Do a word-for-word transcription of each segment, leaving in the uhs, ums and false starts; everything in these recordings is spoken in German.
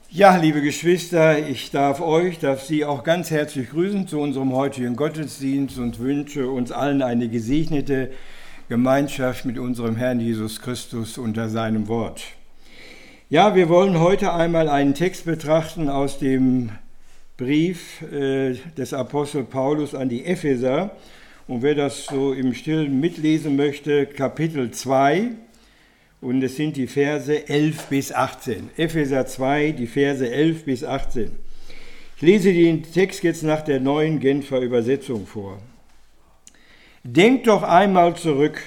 Ja, liebe Geschwister, ich darf euch, darf Sie auch ganz herzlich grüßen zu unserem heutigen Gottesdienst und wünsche uns allen eine gesegnete Gemeinschaft mit unserem Herrn Jesus Christus unter seinem Wort. Ja, wir wollen heute einmal einen Text betrachten aus dem Brief äh, des Apostel Paulus an die Epheser. Und wer das so im Stillen mitlesen möchte, Kapitel zwei. Und es sind die Verse elf bis achtzehn. Epheser zwei, die Verse elf bis achtzehn. Ich lese den Text jetzt nach der neuen Genfer Übersetzung vor. Denkt doch einmal zurück.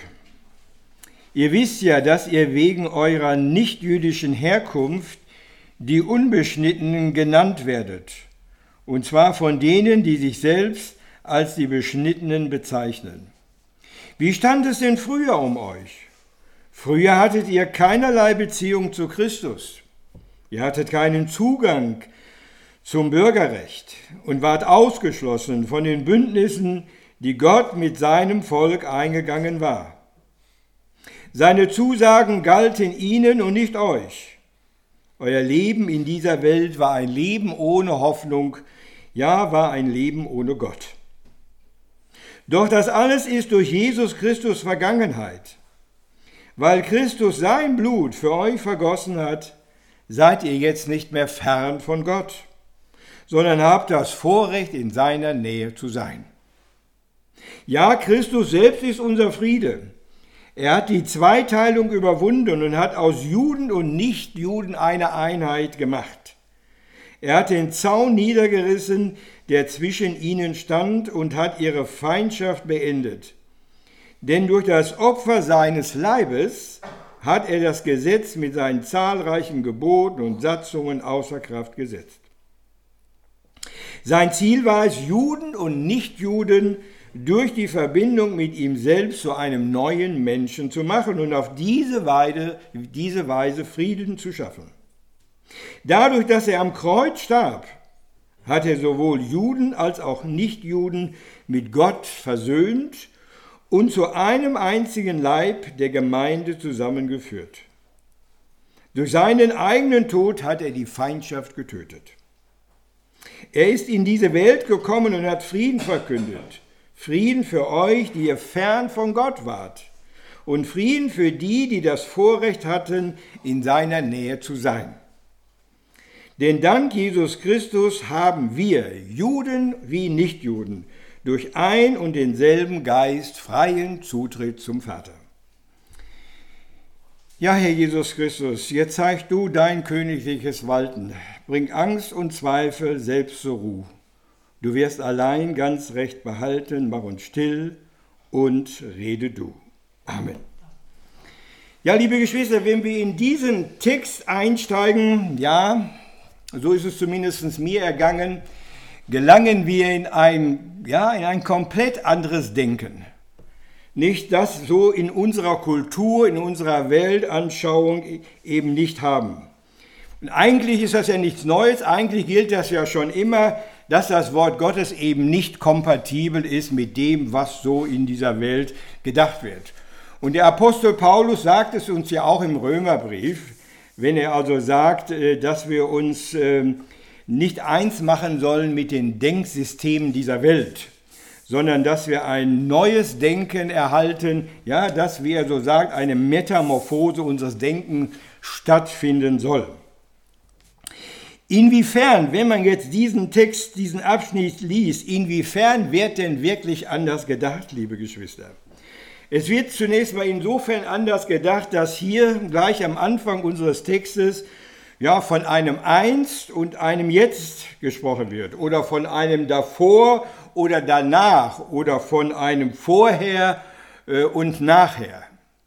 Ihr wisst ja, dass ihr wegen eurer nichtjüdischen Herkunft die Unbeschnittenen genannt werdet. Und zwar von denen, die sich selbst als die Beschnittenen bezeichnen. Wie stand es denn früher um euch? Früher hattet ihr keinerlei Beziehung zu Christus. Ihr hattet keinen Zugang zum Bürgerrecht und wart ausgeschlossen von den Bündnissen, die Gott mit seinem Volk eingegangen war. Seine Zusagen galten ihnen und nicht euch. Euer Leben in dieser Welt war ein Leben ohne Hoffnung, ja, war ein Leben ohne Gott. Doch das alles ist durch Jesus Christus Vergangenheit. Weil Christus sein Blut für euch vergossen hat, seid ihr jetzt nicht mehr fern von Gott, sondern habt das Vorrecht, in seiner Nähe zu sein. Ja, Christus selbst ist unser Friede. Er hat die Zweiteilung überwunden und hat aus Juden und Nichtjuden eine Einheit gemacht. Er hat den Zaun niedergerissen, der zwischen ihnen stand, und hat ihre Feindschaft beendet. Denn durch das Opfer seines Leibes hat er das Gesetz mit seinen zahlreichen Geboten und Satzungen außer Kraft gesetzt. Sein Ziel war es, Juden und Nichtjuden durch die Verbindung mit ihm selbst zu einem neuen Menschen zu machen und auf diese Weise, diese Weise Frieden zu schaffen. Dadurch, dass er am Kreuz starb, hat er sowohl Juden als auch Nichtjuden mit Gott versöhnt und zu einem einzigen Leib der Gemeinde zusammengeführt. Durch seinen eigenen Tod hat er die Feindschaft getötet. Er ist in diese Welt gekommen und hat Frieden verkündet. Frieden für euch, die ihr fern von Gott wart. Und Frieden für die, die das Vorrecht hatten, in seiner Nähe zu sein. Denn dank Jesus Christus haben wir, Juden wie Nichtjuden, durch ein und denselben Geist freien Zutritt zum Vater. Ja, Herr Jesus Christus, jetzt zeig du dein königliches Walten. Bring Angst und Zweifel selbst zur Ruhe. Du wirst allein ganz recht behalten, mach uns still und rede du. Amen. Ja, liebe Geschwister, wenn wir in diesen Text einsteigen, ja, so ist es zumindest mir ergangen, gelangen wir in ein, ja, in ein komplett anderes Denken. Nicht das so in unserer Kultur, in unserer Weltanschauung eben nicht haben. Und eigentlich ist das ja nichts Neues, eigentlich gilt das ja schon immer, dass das Wort Gottes eben nicht kompatibel ist mit dem, was so in dieser Welt gedacht wird. Und der Apostel Paulus sagt es uns ja auch im Römerbrief, wenn er also sagt, dass wir uns nicht eins machen sollen mit den Denksystemen dieser Welt, sondern dass wir ein neues Denken erhalten, ja, dass, wie er so sagt, eine Metamorphose unseres Denkens stattfinden soll. Inwiefern, wenn man jetzt diesen Text, diesen Abschnitt liest, inwiefern wird denn wirklich anders gedacht, liebe Geschwister? Es wird zunächst mal insofern anders gedacht, dass hier gleich am Anfang unseres Textes ja, von einem Einst und einem Jetzt gesprochen wird oder von einem davor oder danach oder von einem Vorher äh, und Nachher.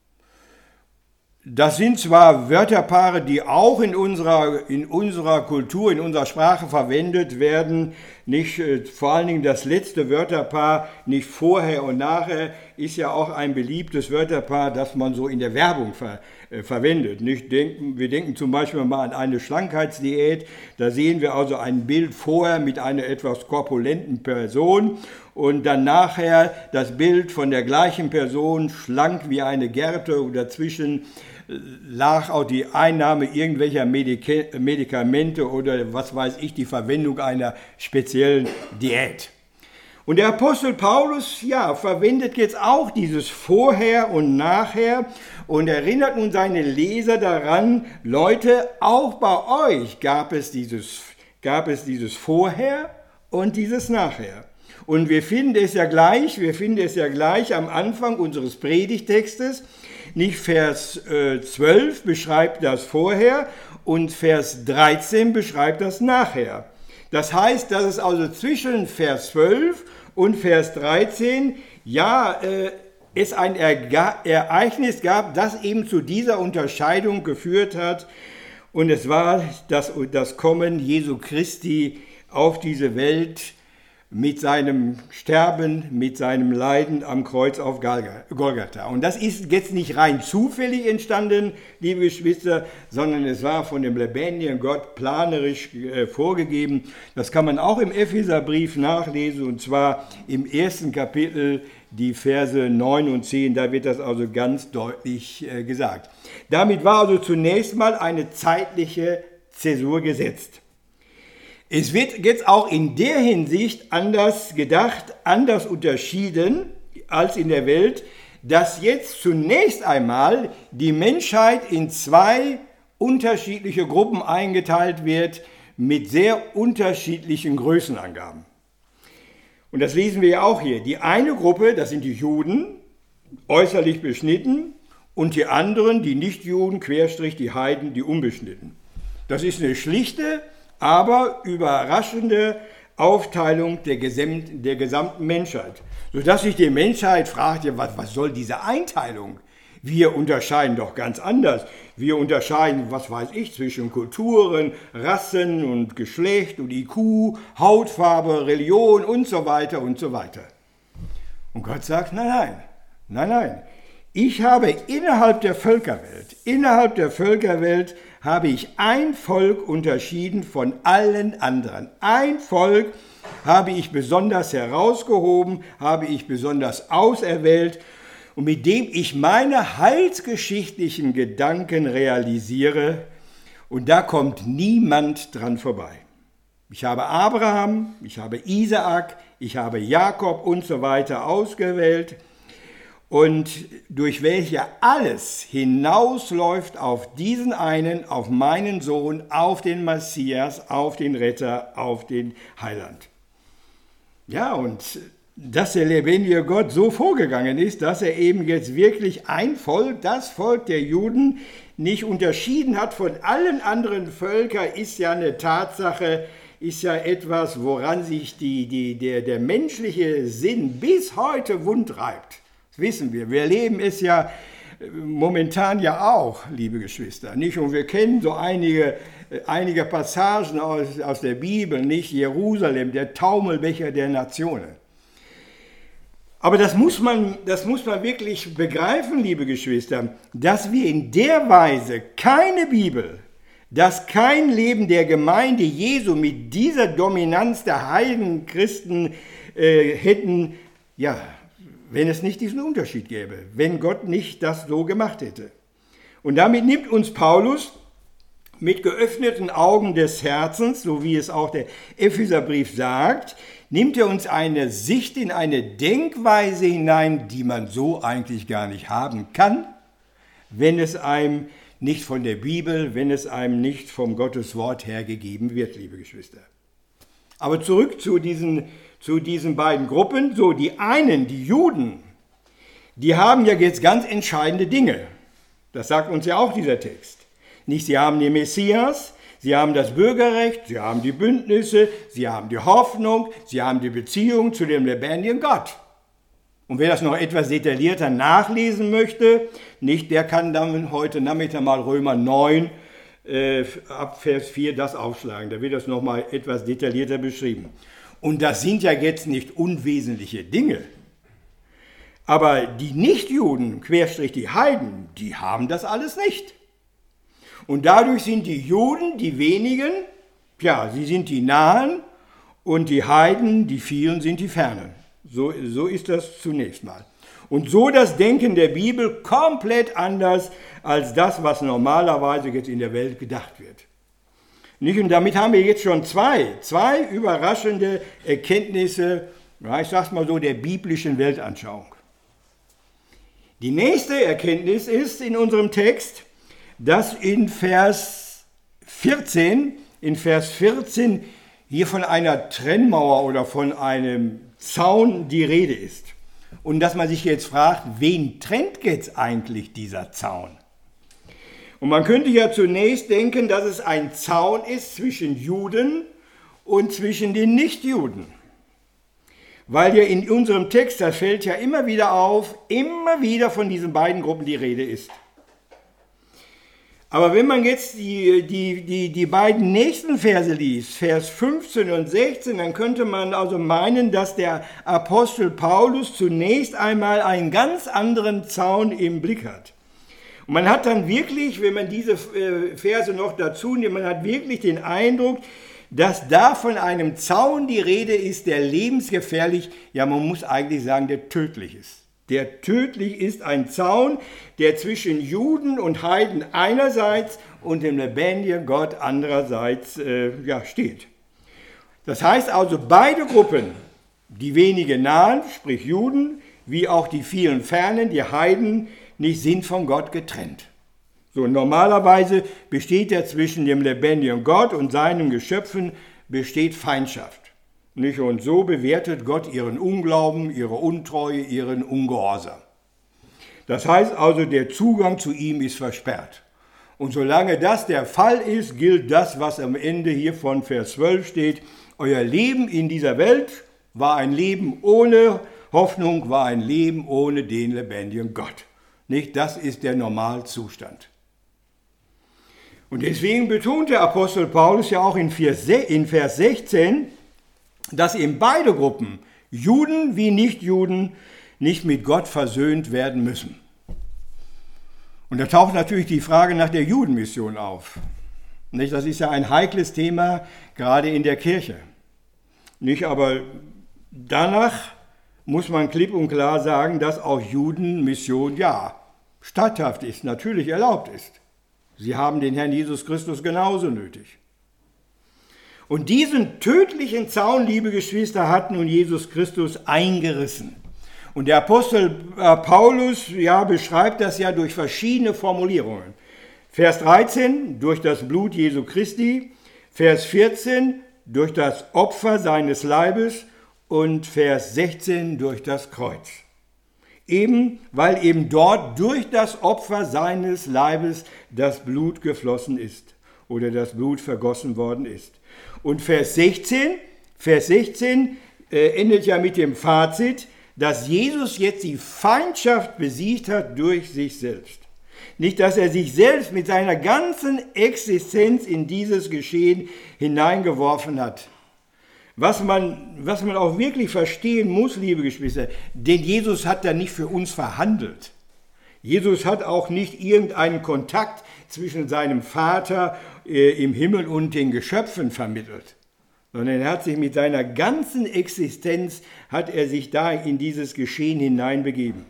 Das sind zwar Wörterpaare, die auch in unserer, in unserer Kultur, in unserer Sprache verwendet werden, nicht, äh, vor allen Dingen das letzte Wörterpaar, nicht vorher und nachher, ist ja auch ein beliebtes Wörterpaar, das man so in der Werbung ver, äh, verwendet. Nicht denken, wir denken zum Beispiel mal an eine Schlankheitsdiät, da sehen wir also ein Bild vorher mit einer etwas korpulenten Person und dann nachher das Bild von der gleichen Person, schlank wie eine Gerte und dazwischen lag auch die Einnahme irgendwelcher Medika- Medikamente oder was weiß ich, die Verwendung einer speziellen Diät. Und der Apostel Paulus, ja, verwendet jetzt auch dieses Vorher und Nachher und erinnert nun seine Leser daran, Leute, auch bei euch gab es dieses, gab es dieses Vorher und dieses Nachher. Und wir finden es ja gleich, wir finden es ja gleich am Anfang unseres Predigtextes, nicht Vers äh, zwölf beschreibt das Vorher und Vers dreizehn beschreibt das Nachher. Das heißt, dass es also zwischen Vers zwölf und Vers dreizehn, ja, äh, es ein Erga- Ereignis gab, das eben zu dieser Unterscheidung geführt hat. Und es war das, das Kommen Jesu Christi auf diese Welt mit seinem Sterben, mit seinem Leiden am Kreuz auf Golgatha. Und das ist jetzt nicht rein zufällig entstanden, liebe Geschwister, sondern es war von dem lebendigen Gott planerisch äh, vorgegeben. Das kann man auch im Epheserbrief nachlesen, und zwar im ersten Kapitel, die Verse neun und zehn, da wird das also ganz deutlich äh, gesagt. Damit war also zunächst mal eine zeitliche Zäsur gesetzt. Es wird jetzt auch in der Hinsicht anders gedacht, anders unterschieden als in der Welt, dass jetzt zunächst einmal die Menschheit in zwei unterschiedliche Gruppen eingeteilt wird mit sehr unterschiedlichen Größenangaben. Und das lesen wir ja auch hier. Die eine Gruppe, das sind die Juden, äußerlich beschnitten, und die anderen, die Nichtjuden, Querstrich, die Heiden, die unbeschnitten. Das ist eine schlichte, aber überraschende Aufteilung der, gesamt, der gesamten Menschheit, sodass sich die Menschheit fragt, ja, was, was soll diese Einteilung? Wir unterscheiden doch ganz anders. Wir unterscheiden, was weiß ich, zwischen Kulturen, Rassen und Geschlecht und I Q, Hautfarbe, Religion und so weiter und so weiter. Und Gott sagt, nein, nein, nein, nein. Ich habe innerhalb der Völkerwelt, innerhalb der Völkerwelt habe ich ein Volk unterschieden von allen anderen. Ein Volk habe ich besonders herausgehoben, habe ich besonders auserwählt und mit dem ich meine heilsgeschichtlichen Gedanken realisiere. Und da kommt niemand dran vorbei. Ich habe Abraham, ich habe Isaak, ich habe Jakob und so weiter ausgewählt. Und durch welche alles hinausläuft auf diesen einen, auf meinen Sohn, auf den Messias, auf den Retter, auf den Heiland. Ja, und dass der lebendige Gott so vorgegangen ist, dass er eben jetzt wirklich ein Volk, das Volk der Juden, nicht unterschieden hat von allen anderen Völkern, ist ja eine Tatsache, ist ja etwas, woran sich die, die, der, der menschliche Sinn bis heute wundreibt. Das wissen wir. Wir erleben es ja momentan ja auch, liebe Geschwister, nicht? Und wir kennen so einige, einige Passagen aus, aus der Bibel, nicht? Jerusalem, der Taumelbecher der Nationen. Aber das muss man, das muss man wirklich begreifen, liebe Geschwister, dass wir in der Weise keine Bibel, dass kein Leben der Gemeinde Jesu mit dieser Dominanz der heiligen Christen äh, hätten, ja, wenn es nicht diesen Unterschied gäbe, wenn Gott nicht das so gemacht hätte. Und damit nimmt uns Paulus mit geöffneten Augen des Herzens, so wie es auch der Epheserbrief sagt, nimmt er uns eine Sicht in eine Denkweise hinein, die man so eigentlich gar nicht haben kann, wenn es einem nicht von der Bibel, wenn es einem nicht vom Gotteswort her gegeben wird, liebe Geschwister. Aber zurück zu diesen zu diesen beiden Gruppen. So, die einen, die Juden, die haben ja jetzt ganz entscheidende Dinge. Das sagt uns ja auch dieser Text. Nicht, sie haben den Messias, sie haben das Bürgerrecht, sie haben die Bündnisse, sie haben die Hoffnung, sie haben die Beziehung zu dem lebendigen Gott. Und wer das noch etwas detaillierter nachlesen möchte, nicht, der kann dann heute Nachmittag mal Römer neun äh, ab Vers vier das aufschlagen. Da wird das nochmal etwas detaillierter beschrieben. Und das sind ja jetzt nicht unwesentliche Dinge. Aber die Nichtjuden, Querstrich die Heiden, die haben das alles nicht. Und dadurch sind die Juden, die wenigen, ja, sie sind die Nahen, und die Heiden, die vielen, sind die Fernen. So, so ist das zunächst mal. Und so das Denken der Bibel komplett anders als das, was normalerweise jetzt in der Welt gedacht wird. Nicht? Und damit haben wir jetzt schon zwei, zwei überraschende Erkenntnisse, ja, ich sage es mal so, der biblischen Weltanschauung. Die nächste Erkenntnis ist in unserem Text, dass in Vers vierzehn, in Vers vierzehn hier von einer Trennmauer oder von einem Zaun die Rede ist. Und dass man sich jetzt fragt, wen trennt jetzt eigentlich dieser Zaun? Und man könnte ja zunächst denken, dass es ein Zaun ist zwischen Juden und zwischen den Nichtjuden. Weil ja in unserem Text, das fällt ja immer wieder auf, immer wieder von diesen beiden Gruppen die Rede ist. Aber wenn man jetzt die, die, die, die beiden nächsten Verse liest, Vers fünfzehn und sechzehn, dann könnte man also meinen, dass der Apostel Paulus zunächst einmal einen ganz anderen Zaun im Blick hat. Und man hat dann wirklich, wenn man diese Verse noch dazu nimmt, man hat wirklich den Eindruck, dass da von einem Zaun die Rede ist, der lebensgefährlich, ja man muss eigentlich sagen, der tödlich ist. Der tödlich ist ein Zaun, der zwischen Juden und Heiden einerseits und dem lebendigen Gott andererseits äh, ja, steht. Das heißt also, beide Gruppen, die wenigen nahen, sprich Juden, wie auch die vielen fernen, die Heiden, nicht sind von Gott getrennt. So, normalerweise besteht ja zwischen dem lebendigen Gott und seinen Geschöpfen besteht Feindschaft. Nicht? Und so bewertet Gott ihren Unglauben, ihre Untreue, ihren Ungehorsam. Das heißt also, der Zugang zu ihm ist versperrt. Und solange das der Fall ist, gilt das, was am Ende hier von Vers zwölf steht. Euer Leben in dieser Welt war ein Leben ohne Hoffnung, war ein Leben ohne den lebendigen Gott. Nicht? Das ist der Normalzustand. Und deswegen betont der Apostel Paulus ja auch in Vers sechzehn, dass eben beide Gruppen, Juden wie Nichtjuden, nicht mit Gott versöhnt werden müssen. Und da taucht natürlich die Frage nach der Judenmission auf. Nicht? Das ist ja ein heikles Thema, gerade in der Kirche. Nicht? Aber danach muss man klipp und klar sagen, dass auch Judenmission ja statthaft ist, natürlich erlaubt ist. Sie haben den Herrn Jesus Christus genauso nötig. Und diesen tödlichen Zaun, liebe Geschwister, hat nun Jesus Christus eingerissen. Und der Apostel Paulus ja, beschreibt das ja durch verschiedene Formulierungen. Vers dreizehn, durch das Blut Jesu Christi. Vers vierzehn, durch das Opfer seines Leibes. Und Vers sechzehn, durch das Kreuz. Eben, weil eben dort durch das Opfer seines Leibes das Blut geflossen ist oder das Blut vergossen worden ist. Und Vers sechzehn, Vers sechzehn äh, endet ja mit dem Fazit, dass Jesus jetzt die Feindschaft besiegt hat durch sich selbst. Nicht, dass er sich selbst mit seiner ganzen Existenz in dieses Geschehen hineingeworfen hat. Was man, was man auch wirklich verstehen muss, liebe Geschwister, denn Jesus hat da nicht für uns verhandelt. Jesus hat auch nicht irgendeinen Kontakt zwischen seinem Vater äh, im Himmel und den Geschöpfen vermittelt, sondern er hat sich mit seiner ganzen Existenz, hat er sich da in dieses Geschehen hineinbegeben.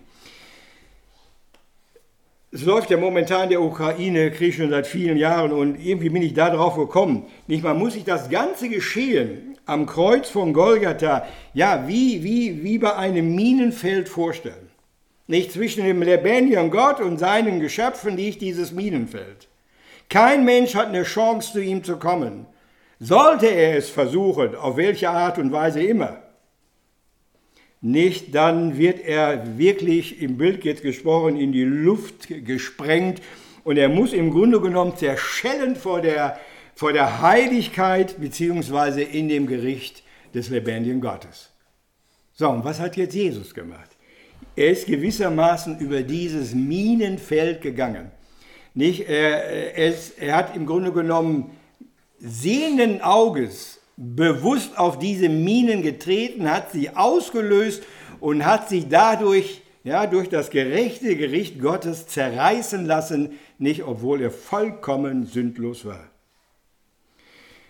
Es läuft ja momentan der Ukraine-Krieg schon seit vielen Jahren und irgendwie bin ich da drauf gekommen. Nicht, man muss sich das ganze Geschehen am Kreuz von Golgatha ja wie, wie, wie bei einem Minenfeld vorstellen. Nicht, zwischen dem lebendigen Gott und seinen Geschöpfen liegt dieses Minenfeld. Kein Mensch hat eine Chance, zu ihm zu kommen. Sollte er es versuchen, auf welche Art und Weise immer, nicht, dann wird er wirklich, im Bild jetzt gesprochen, in die Luft gesprengt und er muss im Grunde genommen zerschellen vor der, vor der Heiligkeit beziehungsweise in dem Gericht des lebendigen Gottes. So, und was hat jetzt Jesus gemacht? Er ist gewissermaßen über dieses Minenfeld gegangen. Nicht? Er, er, er hat im Grunde genommen sehenden Auges bewusst auf diese Minen getreten, hat sie ausgelöst und hat sich dadurch ja, durch das gerechte Gericht Gottes zerreißen lassen, nicht obwohl er vollkommen sündlos war.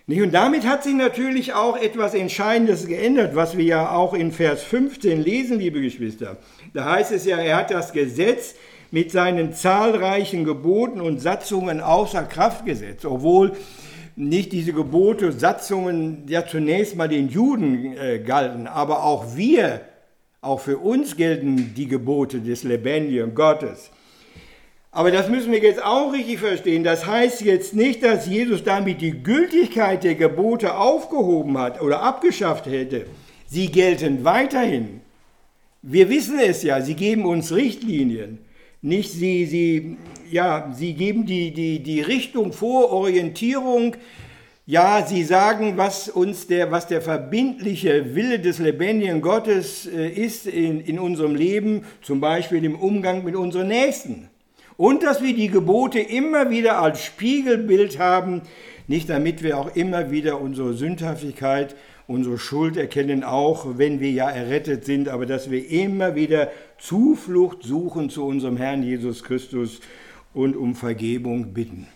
Und damit hat sich natürlich auch etwas Entscheidendes geändert, was wir ja auch in Vers fünfzehn lesen, liebe Geschwister. Da heißt es ja, er hat das Gesetz mit seinen zahlreichen Geboten und Satzungen außer Kraft gesetzt, obwohl nicht diese Gebote, Satzungen ja zunächst mal den Juden äh, galten, aber auch wir, auch für uns gelten die Gebote des lebendigen Gottes. Aber das müssen wir jetzt auch richtig verstehen. Das heißt jetzt nicht, dass Jesus damit die Gültigkeit der Gebote aufgehoben hat oder abgeschafft hätte. Sie gelten weiterhin. Wir wissen es ja, sie geben uns Richtlinien. Nicht sie, sie, ja, sie geben die, die, die Richtung vor, Orientierung. Ja, sie sagen, was uns der, was der verbindliche Wille des lebendigen Gottes äh, ist in, in unserem Leben, zum Beispiel im Umgang mit unseren Nächsten. Und dass wir die Gebote immer wieder als Spiegelbild haben, nicht damit wir auch immer wieder unsere Sündhaftigkeit, unsere Schuld erkennen, auch wenn wir ja errettet sind, aber dass wir immer wieder Zuflucht suchen zu unserem Herrn Jesus Christus und um Vergebung bitten.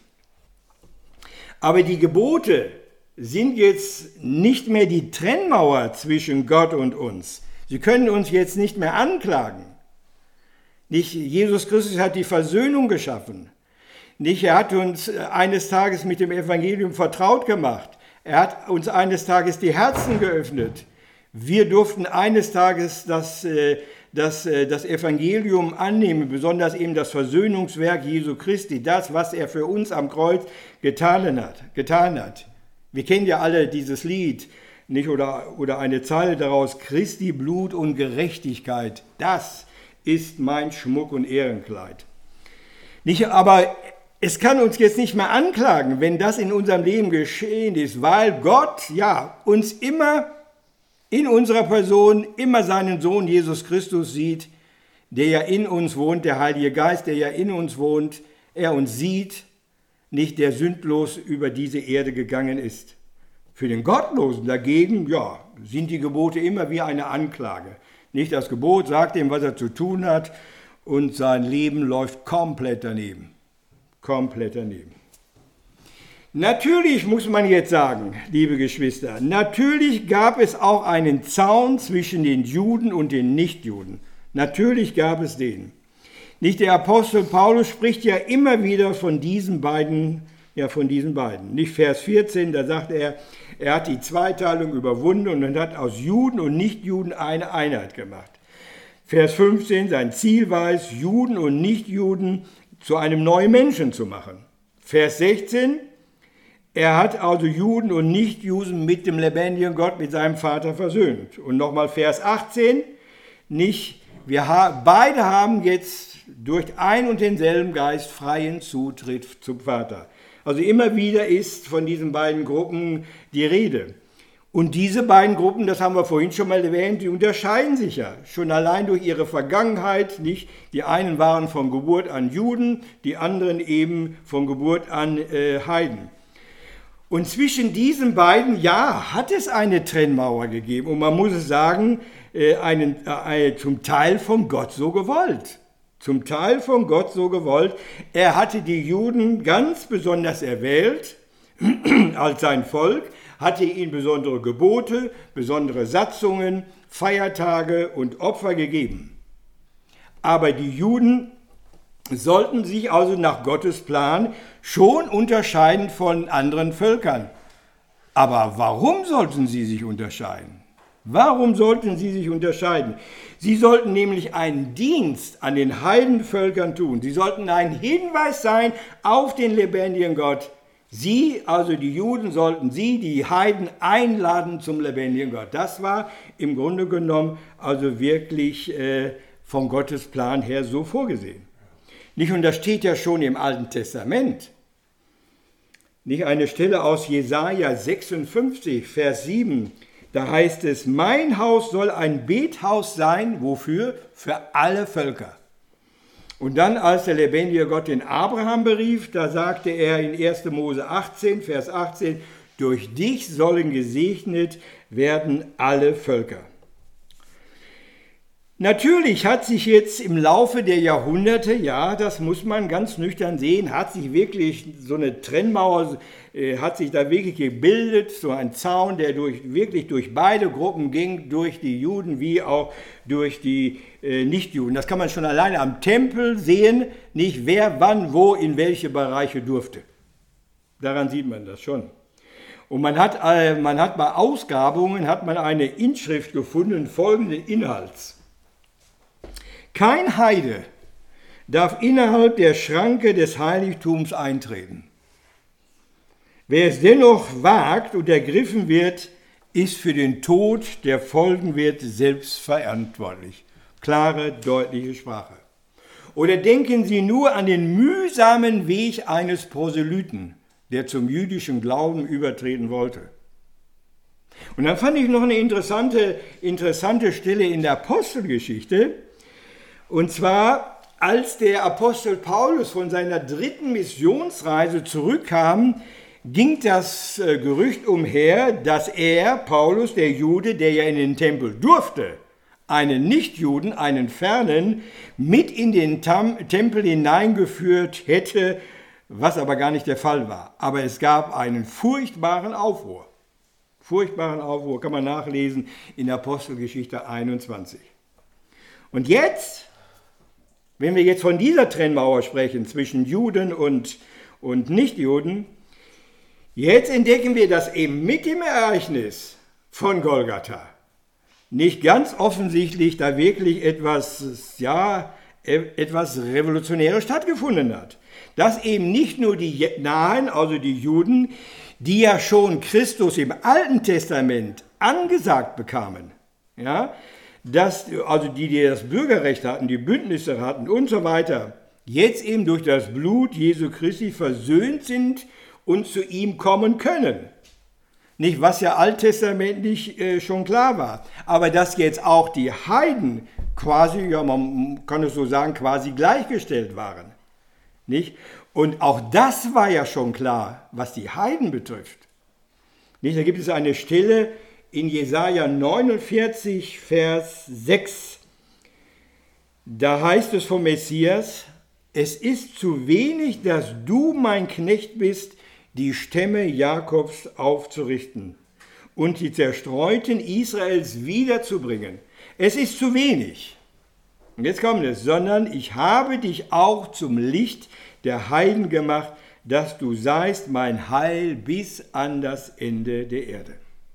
Aber die Gebote sind jetzt nicht mehr die Trennmauer zwischen Gott und uns. Sie können uns jetzt nicht mehr anklagen. Nicht Jesus Christus hat die Versöhnung geschaffen. Nicht er hat uns eines Tages mit dem Evangelium vertraut gemacht. Er hat uns eines Tages die Herzen geöffnet. Wir durften eines Tages das, das, das Evangelium annehmen, besonders eben das Versöhnungswerk Jesu Christi, das, was er für uns am Kreuz getan hat. Getan hat. Wir kennen ja alle dieses Lied, nicht? Oder, oder eine Zeile daraus, Christi Blut und Gerechtigkeit, das ist mein Schmuck und Ehrenkleid. Nicht, aber es kann uns jetzt nicht mehr anklagen, wenn das in unserem Leben geschehen ist, weil Gott ja uns immer in unserer Person immer seinen Sohn Jesus Christus sieht, der ja in uns wohnt, der Heilige Geist, der ja in uns wohnt, er uns sieht, nicht der sündlos über diese Erde gegangen ist. Für den Gottlosen dagegen, ja, sind die Gebote immer wie eine Anklage. Nicht das Gebot sagt ihm, was er zu tun hat, und sein Leben läuft komplett daneben. Komplett daneben. Natürlich muss man jetzt sagen, liebe Geschwister, natürlich gab es auch einen Zaun zwischen den Juden und den Nichtjuden. Natürlich gab es den. Nicht der Apostel Paulus spricht ja immer wieder von diesen beiden, ja von diesen beiden. Nicht Vers vierzehn, da sagt er, er hat die Zweiteilung überwunden und hat aus Juden und Nichtjuden eine Einheit gemacht. Vers fünfzehn, sein Ziel war es, Juden und Nichtjuden zu einem neuen Menschen zu machen. Vers sechzehn, er hat also Juden und Nichtjuden mit dem lebendigen Gott, mit seinem Vater versöhnt. Und nochmal Vers achtzehn, nicht, wir ha- beide haben jetzt durch ein und denselben Geist freien Zutritt zum Vater. Also immer wieder ist von diesen beiden Gruppen die Rede. Und diese beiden Gruppen, das haben wir vorhin schon mal erwähnt, die unterscheiden sich ja schon allein durch ihre Vergangenheit. Nicht? Die einen waren von Geburt an Juden, die anderen eben von Geburt an äh, Heiden. Und zwischen diesen beiden, ja, hat es eine Trennmauer gegeben. Und man muss es sagen, äh, einen, äh, zum Teil von Gott so gewollt. Zum Teil von Gott so gewollt. Er hatte die Juden ganz besonders erwählt als sein Volk, hatte ihnen besondere Gebote, besondere Satzungen, Feiertage und Opfer gegeben. Aber die Juden sollten sich also nach Gottes Plan schon unterscheiden von anderen Völkern. Aber warum sollten sie sich unterscheiden? Warum sollten sie sich unterscheiden? Sie sollten nämlich einen Dienst an den Heidenvölkern tun. Sie sollten ein Hinweis sein auf den lebendigen Gott. Sie, also die Juden, sollten sie, die Heiden, einladen zum lebendigen Gott. Das war im Grunde genommen also wirklich äh, von Gottes Plan her so vorgesehen. Nicht, und das steht ja schon im Alten Testament. Nicht eine Stelle aus Jesaja sechsundfünfzig, Vers sieben. Da heißt es, mein Haus soll ein Bethaus sein, wofür? Für alle Völker. Und dann, als der lebendige Gott den Abraham berief, da sagte er in erster Mose achtzehn, Vers achtzehn, durch dich sollen gesegnet werden alle Völker. Natürlich hat sich jetzt im Laufe der Jahrhunderte, ja, das muss man ganz nüchtern sehen, hat sich wirklich so eine Trennmauer, äh, hat sich da wirklich gebildet, so ein Zaun, der durch, wirklich durch beide Gruppen ging, durch die Juden wie auch durch die äh, Nichtjuden. Das kann man schon alleine am Tempel sehen, nicht wer wann wo in welche Bereiche durfte. Daran sieht man das schon. Und man hat, äh, man hat bei Ausgrabungen hat man eine Inschrift gefunden folgenden Inhalts. Kein Heide darf innerhalb der Schranke des Heiligtums eintreten. Wer es dennoch wagt und ergriffen wird, ist für den Tod, der folgen wird, selbst verantwortlich. Klare, deutliche Sprache. Oder denken Sie nur an den mühsamen Weg eines Proselyten, der zum jüdischen Glauben übertreten wollte. Und dann fand ich noch eine interessante, interessante Stelle in der Apostelgeschichte. Und zwar, als der Apostel Paulus von seiner dritten Missionsreise zurückkam, ging das Gerücht umher, dass er, Paulus, der Jude, der ja in den Tempel durfte, einen Nichtjuden, einen Fernen, mit in den Tempel hineingeführt hätte, was aber gar nicht der Fall war. Aber es gab einen furchtbaren Aufruhr. Furchtbaren Aufruhr kann man nachlesen in Apostelgeschichte einundzwanzig. Und jetzt, wenn wir jetzt von dieser Trennmauer sprechen zwischen Juden und, und Nichtjuden, jetzt entdecken wir, dass eben mit dem Ereignis von Golgatha nicht ganz offensichtlich da wirklich etwas, ja, etwas Revolutionäres stattgefunden hat. Dass eben nicht nur die Nahen, also die Juden, die ja schon Christus im Alten Testament angesagt bekamen, ja, dass, also die, die das Bürgerrecht hatten, die Bündnisse hatten und so weiter, jetzt eben durch das Blut Jesu Christi versöhnt sind und zu ihm kommen können. Nicht, was ja alttestamentlich äh, schon klar war, aber dass jetzt auch die Heiden quasi, ja, man kann es so sagen, quasi gleichgestellt waren. Nicht? Und auch das war ja schon klar, was die Heiden betrifft. Nicht? Da gibt es eine Stelle in Jesaja neunundvierzig, Vers sechs. Da heißt es vom Messias: Es ist zu wenig, dass du mein Knecht bist, die Stämme Jakobs aufzurichten und die Zerstreuten Israels wiederzubringen. Es ist zu wenig. Und jetzt kommt es, sondern ich habe dich auch zum Licht der Heiden gemacht, dass du seist mein Heil bis an das Ende der Erde.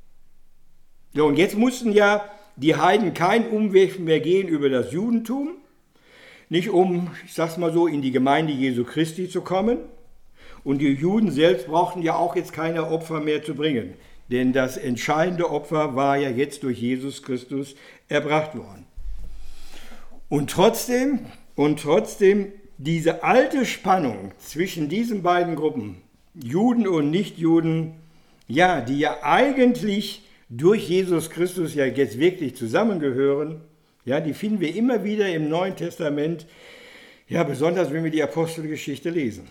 So, und jetzt mussten ja die Heiden keinen Umweg mehr gehen über das Judentum, nicht um, ich sag's mal so, in die Gemeinde Jesu Christi zu kommen. Und die Juden selbst brauchten ja auch jetzt keine Opfer mehr zu bringen, denn das entscheidende Opfer war ja jetzt durch Jesus Christus erbracht worden. Und trotzdem, und trotzdem, diese alte Spannung zwischen diesen beiden Gruppen, Juden und Nichtjuden, ja, die ja eigentlich durch Jesus Christus ja jetzt wirklich zusammengehören, ja, die finden wir immer wieder im Neuen Testament, ja, besonders wenn wir die Apostelgeschichte lesen.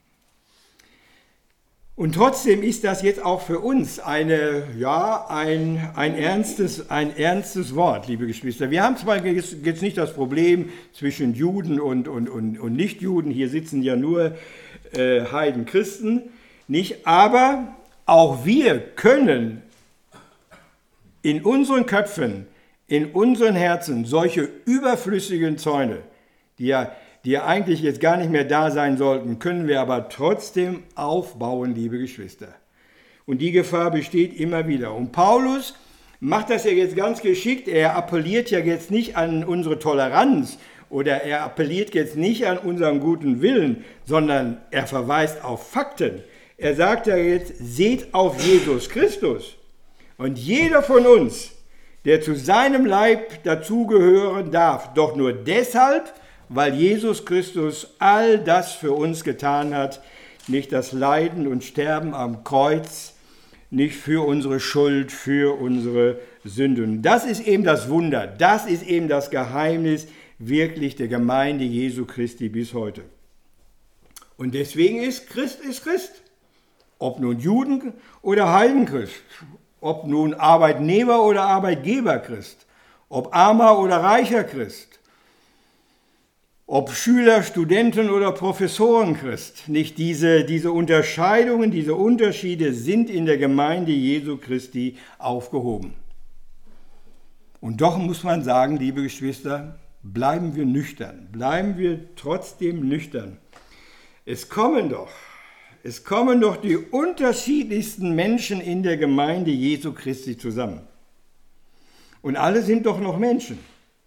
Und trotzdem ist das jetzt auch für uns eine, ja, ein, ein, ernstes, ein ernstes Wort, liebe Geschwister. Wir haben zwar jetzt nicht das Problem zwischen Juden und, und, und, und Nichtjuden, hier sitzen ja nur äh, Heidenchristen, nicht, aber auch wir können in unseren Köpfen, in unseren Herzen solche überflüssigen Zäune, die ja die ja eigentlich jetzt gar nicht mehr da sein sollten, können wir aber trotzdem aufbauen, liebe Geschwister. Und die Gefahr besteht immer wieder. Und Paulus macht das ja jetzt ganz geschickt. Er appelliert ja jetzt nicht an unsere Toleranz oder er appelliert jetzt nicht an unseren guten Willen, sondern er verweist auf Fakten. Er sagt ja jetzt, seht auf Jesus Christus. Und jeder von uns, der zu seinem Leib dazugehören darf, doch nur deshalb, weil Jesus Christus all das für uns getan hat, nicht das Leiden und Sterben am Kreuz, nicht für unsere Schuld, für unsere Sünden. Das ist eben das Wunder, das ist eben das Geheimnis wirklich der Gemeinde Jesu Christi bis heute. Und deswegen ist Christ ist Christ, ob nun Juden oder Heidenchrist, ob nun Arbeitnehmer oder Arbeitgeber Christ, ob armer oder reicher Christ, ob Schüler, Studenten oder Professoren Christ. Nicht diese, diese Unterscheidungen, diese Unterschiede sind in der Gemeinde Jesu Christi aufgehoben. Und doch muss man sagen, liebe Geschwister, bleiben wir nüchtern, bleiben wir trotzdem nüchtern. Es kommen doch, es kommen doch die unterschiedlichsten Menschen in der Gemeinde Jesu Christi zusammen. Und alle sind doch noch Menschen.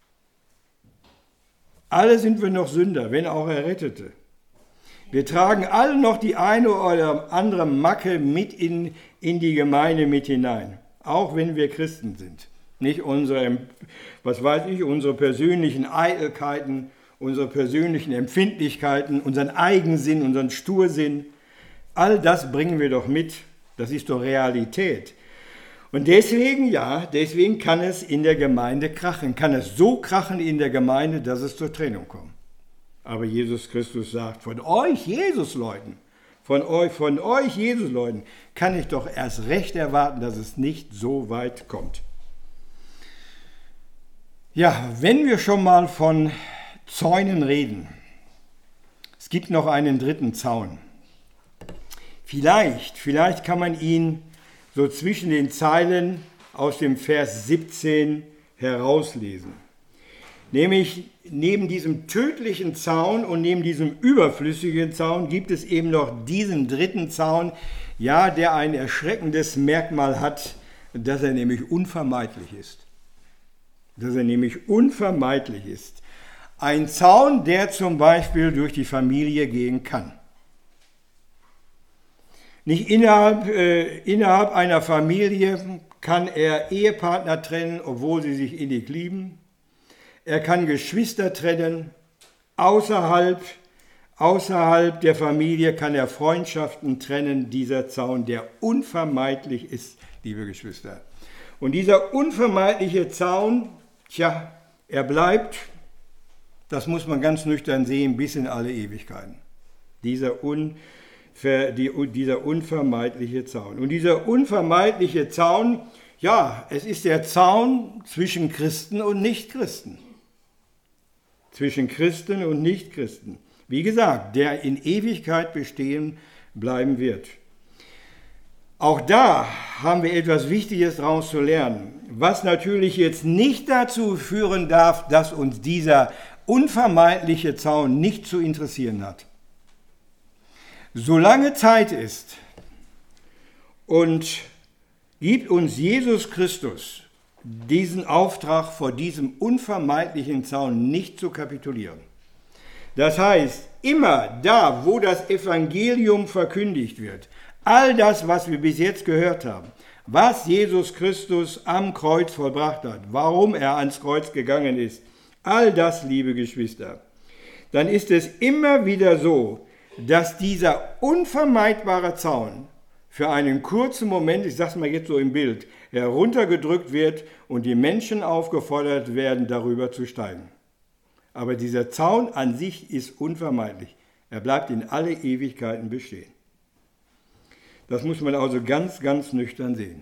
Alle sind wir noch Sünder, wenn auch Errettete. Wir tragen alle noch die eine oder andere Macke mit in, in die Gemeinde mit hinein, auch wenn wir Christen sind. Nicht unsere, was weiß ich, unsere persönlichen Eitelkeiten, unsere persönlichen Empfindlichkeiten, unseren Eigensinn, unseren Stursinn, all das bringen wir doch mit. Das ist doch Realität. Und deswegen, ja, deswegen kann es in der Gemeinde krachen, kann es so krachen in der Gemeinde, dass es zur Trennung kommt. Aber Jesus Christus sagt, von euch Jesusleuten, von euch, von euch Jesusleuten, kann ich doch erst recht erwarten, dass es nicht so weit kommt. Ja, wenn wir schon mal von Zäunen reden, es gibt noch einen dritten Zaun. Vielleicht, vielleicht kann man ihn so zwischen den Zeilen aus dem Vers siebzehn herauslesen. Nämlich neben diesem tödlichen Zaun und neben diesem überflüssigen Zaun gibt es eben noch diesen dritten Zaun, ja, der ein erschreckendes Merkmal hat, dass er nämlich unvermeidlich ist. Dass er nämlich unvermeidlich ist. Ein Zaun, der zum Beispiel durch die Familie gehen kann. Nicht innerhalb, äh, innerhalb einer Familie kann er Ehepartner trennen, obwohl sie sich innig lieben. Er kann Geschwister trennen. Außerhalb, außerhalb der Familie kann er Freundschaften trennen. Dieser Zaun, der unvermeidlich ist, liebe Geschwister. Und dieser unvermeidliche Zaun, tja, er bleibt, das muss man ganz nüchtern sehen, bis in alle Ewigkeiten. Dieser unvermeidliche Die, dieser unvermeidliche Zaun. Und dieser unvermeidliche Zaun, ja, es ist der Zaun zwischen Christen und Nichtchristen. Zwischen Christen und Nichtchristen. Wie gesagt, der in Ewigkeit bestehen bleiben wird. Auch da haben wir etwas Wichtiges daraus zu lernen, was natürlich jetzt nicht dazu führen darf, dass uns dieser unvermeidliche Zaun nicht zu interessieren hat. Solange Zeit ist und gibt uns Jesus Christus diesen Auftrag, vor diesem unvermeidlichen Zaun nicht zu kapitulieren. Das heißt, immer da, wo das Evangelium verkündigt wird, all das, was wir bis jetzt gehört haben, was Jesus Christus am Kreuz vollbracht hat, warum er ans Kreuz gegangen ist, all das, liebe Geschwister, dann ist es immer wieder so, dass dieser unvermeidbare Zaun für einen kurzen Moment, ich sage es mal jetzt so im Bild, heruntergedrückt wird und die Menschen aufgefordert werden, darüber zu steigen. Aber dieser Zaun an sich ist unvermeidlich. Er bleibt in alle Ewigkeiten bestehen. Das muss man also ganz, ganz nüchtern sehen.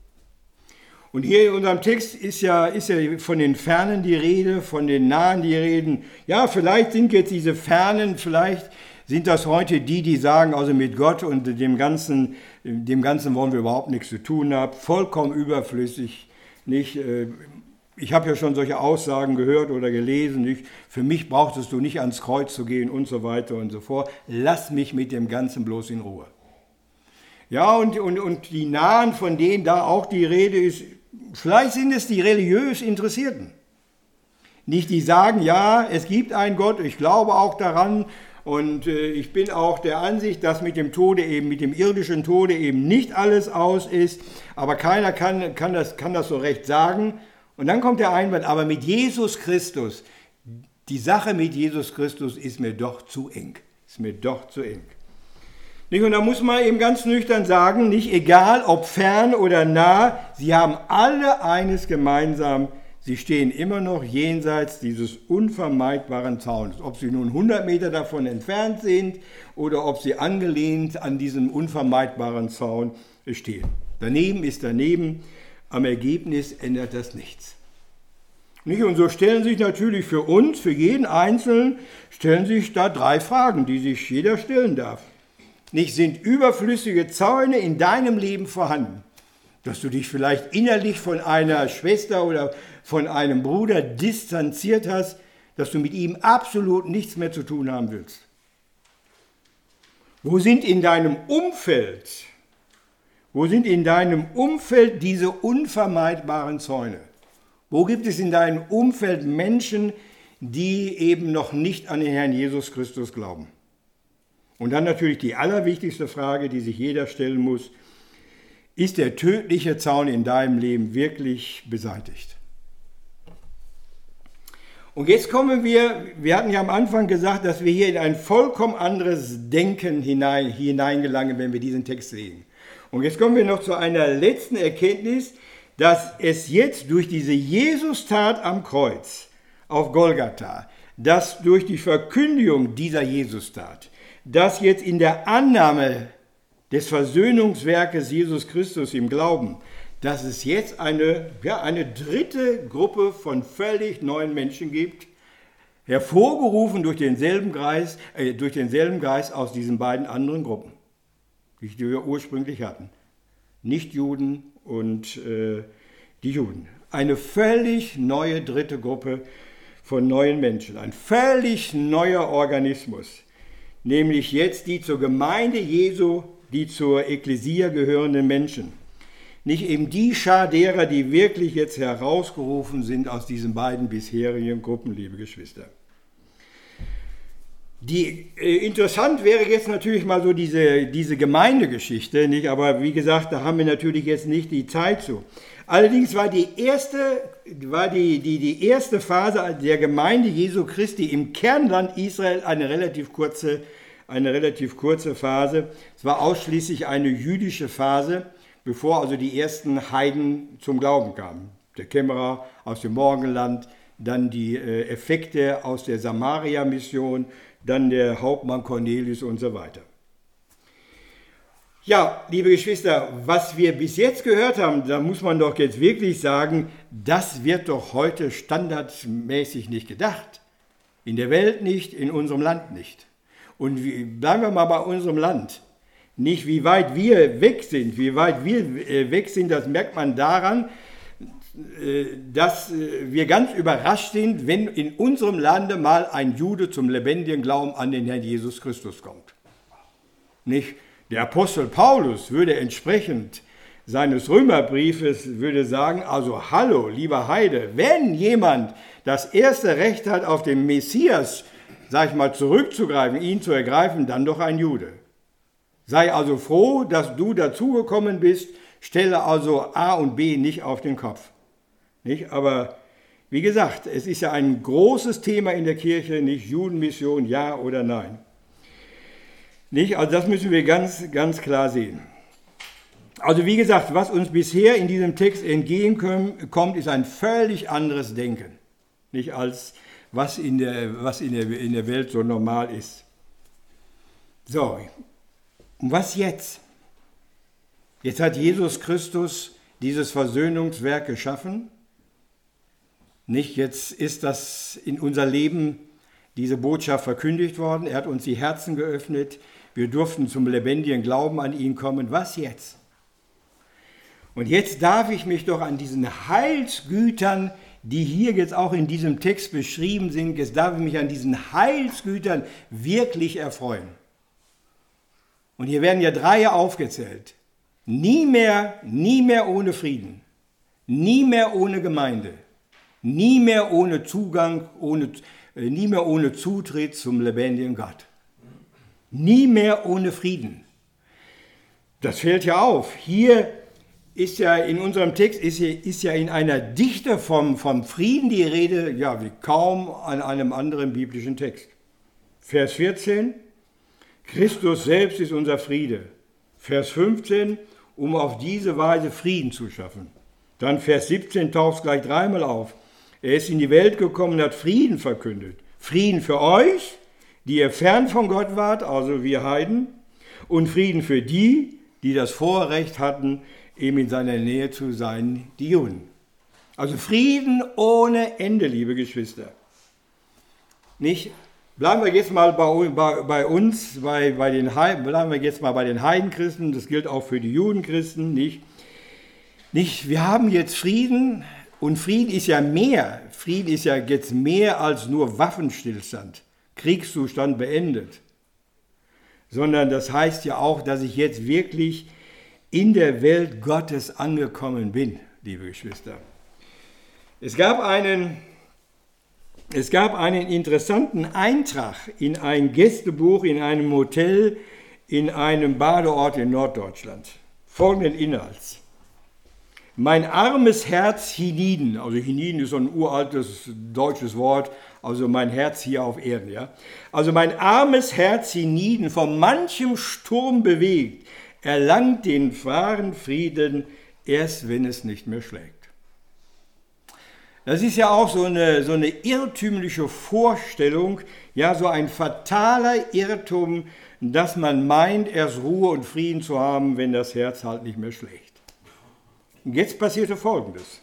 Und hier in unserem Text ist ja, ist ja von den Fernen die Rede, von den Nahen die Rede. Ja, vielleicht sind jetzt diese Fernen, vielleicht sind das heute die, die sagen, also mit Gott und dem Ganzen, dem Ganzen wollen wir überhaupt nichts zu tun haben, vollkommen überflüssig. Nicht, ich habe ja schon solche Aussagen gehört oder gelesen, nicht, für mich brauchtest du nicht ans Kreuz zu gehen und so weiter und so fort. Lass mich mit dem Ganzen bloß in Ruhe. Ja, und, und, und die Nahen, von denen da auch die Rede ist, vielleicht sind es die religiös Interessierten. Nicht die sagen, ja, es gibt einen Gott, ich glaube auch daran, und äh, ich bin auch der Ansicht, dass mit dem Tode eben, mit dem irdischen Tode eben nicht alles aus ist, aber keiner kann, kann, das, kann das so recht sagen. Und dann kommt der Einwand, aber mit Jesus Christus, die Sache mit Jesus Christus ist mir doch zu eng, ist mir doch zu eng. Und da muss man eben ganz nüchtern sagen, nicht egal ob fern oder nah, sie haben alle eines gemeinsam, sie stehen immer noch jenseits dieses unvermeidbaren Zaunes. Ob sie nun hundert Meter davon entfernt sind oder ob sie angelehnt an diesem unvermeidbaren Zaun stehen. Daneben ist daneben, am Ergebnis ändert das nichts. Nicht? Und so stellen sich natürlich für uns, für jeden Einzelnen, stellen sich da drei Fragen, die sich jeder stellen darf. Nicht, sind überflüssige Zäune in deinem Leben vorhanden? Dass du dich vielleicht innerlich von einer Schwester oder von einem Bruder distanziert hast, dass du mit ihm absolut nichts mehr zu tun haben willst. Wo sind in deinem Umfeld, wo sind in deinem Umfeld diese unvermeidbaren Zäune? Wo gibt es in deinem Umfeld Menschen, die eben noch nicht an den Herrn Jesus Christus glauben? Und dann natürlich die allerwichtigste Frage, die sich jeder stellen muss: Ist der tödliche Zaun in deinem Leben wirklich beseitigt? Und jetzt kommen wir, wir hatten ja am Anfang gesagt, dass wir hier in ein vollkommen anderes Denken hinein, hineingelangen, wenn wir diesen Text lesen. Und jetzt kommen wir noch zu einer letzten Erkenntnis, dass es jetzt durch diese Jesus-Tat am Kreuz auf Golgatha, dass durch die Verkündigung dieser Jesus-Tat, dass jetzt in der Annahme des Versöhnungswerkes Jesus Christus im Glauben, dass es jetzt eine, ja, eine dritte Gruppe von völlig neuen Menschen gibt, hervorgerufen durch denselben Geist, äh, durch denselben Geist aus diesen beiden anderen Gruppen, die wir ursprünglich hatten. Nichtjuden und äh, die Juden. Eine völlig neue dritte Gruppe von neuen Menschen, ein völlig neuer Organismus, nämlich jetzt die zur Gemeinde Jesu, die zur Ekklesia gehörenden Menschen. Nicht eben die Schar derer, die wirklich jetzt herausgerufen sind aus diesen beiden bisherigen Gruppen, liebe Geschwister. Die, äh, interessant wäre jetzt natürlich mal so diese, diese Gemeindegeschichte, nicht? Aber wie gesagt, da haben wir natürlich jetzt nicht die Zeit zu. Allerdings war die erste, war die, die, die erste Phase der Gemeinde Jesu Christi im Kernland Israel eine relativ kurze, eine relativ kurze Phase. Es war ausschließlich eine jüdische Phase, bevor also die ersten Heiden zum Glauben kamen. Der Kämmerer aus dem Morgenland, dann die äh, Effekte aus der Samaria-Mission, dann der Hauptmann Cornelius und so weiter. Ja, liebe Geschwister, was wir bis jetzt gehört haben, da muss man doch jetzt wirklich sagen, das wird doch heute standardmäßig nicht gedacht. In der Welt nicht, in unserem Land nicht. Und wie, bleiben wir mal bei unserem Land. Nicht wie weit wir weg sind, wie weit wir weg sind, das merkt man daran, dass wir ganz überrascht sind, wenn in unserem Lande mal ein Jude zum lebendigen Glauben an den Herrn Jesus Christus kommt. Nicht? Der Apostel Paulus würde entsprechend seines Römerbriefes würde sagen, also hallo, lieber Heide, wenn jemand das erste Recht hat, auf den Messias, sag ich mal, zurückzugreifen, ihn zu ergreifen, dann doch ein Jude. Sei also froh, dass du dazugekommen bist, stelle also A und B nicht auf den Kopf. Nicht? Aber wie gesagt, es ist ja ein großes Thema in der Kirche, nicht Judenmission, ja oder nein. Nicht? Also das müssen wir ganz, ganz klar sehen. Also wie gesagt, was uns bisher in diesem Text entgegenkommt, ist ein völlig anderes Denken, nicht als was in der, was in der, in der Welt so normal ist. So. Und was jetzt? Jetzt hat Jesus Christus dieses Versöhnungswerk geschaffen. Nicht jetzt ist das in unser Leben, diese Botschaft verkündigt worden. Er hat uns die Herzen geöffnet. Wir durften zum lebendigen Glauben an ihn kommen. Was jetzt? Und jetzt darf ich mich doch an diesen Heilsgütern, die hier jetzt auch in diesem Text beschrieben sind, jetzt darf ich mich an diesen Heilsgütern wirklich erfreuen. Und hier werden ja drei aufgezählt. Nie mehr, nie mehr ohne Frieden, nie mehr ohne Gemeinde, nie mehr ohne Zugang, ohne, äh, nie mehr ohne Zutritt zum lebendigen Gott. Nie mehr ohne Frieden. Das fällt ja auf. Hier ist ja in unserem Text ist, hier, ist ja in einer Dichte vom, vom Frieden die Rede, ja, wie kaum an einem anderen biblischen Text. Vers vierzehn. Christus selbst ist unser Friede. Vers fünfzehn, um auf diese Weise Frieden zu schaffen. Dann Vers siebzehn taucht es gleich dreimal auf. Er ist in die Welt gekommen und hat Frieden verkündet. Frieden für euch, die ihr fern von Gott wart, also wir Heiden, und Frieden für die, die das Vorrecht hatten, eben in seiner Nähe zu sein, die Juden. Also Frieden ohne Ende, liebe Geschwister. Nicht? Bleiben wir jetzt mal bei, bei, bei uns, bei, bei den, bleiben wir jetzt mal bei den Heidenchristen, das gilt auch für die Judenchristen, nicht? Nicht? Wir haben jetzt Frieden und Frieden ist ja mehr. Frieden ist ja jetzt mehr als nur Waffenstillstand, Kriegszustand beendet. Sondern das heißt ja auch, dass ich jetzt wirklich in der Welt Gottes angekommen bin, liebe Geschwister. Es gab einen, es gab einen interessanten Eintrag in ein Gästebuch in einem Hotel in einem Badeort in Norddeutschland. Folgenden Inhalts. Mein armes Herz hienieden, also hienieden ist so ein uraltes deutsches Wort, also mein Herz hier auf Erden, ja. Also mein armes Herz hienieden, von manchem Sturm bewegt, erlangt den wahren Frieden, erst wenn es nicht mehr schlägt. Das ist ja auch so eine, so eine irrtümliche Vorstellung, ja, so ein fataler Irrtum, dass man meint, erst Ruhe und Frieden zu haben, wenn das Herz halt nicht mehr schlägt. Und jetzt passierte Folgendes.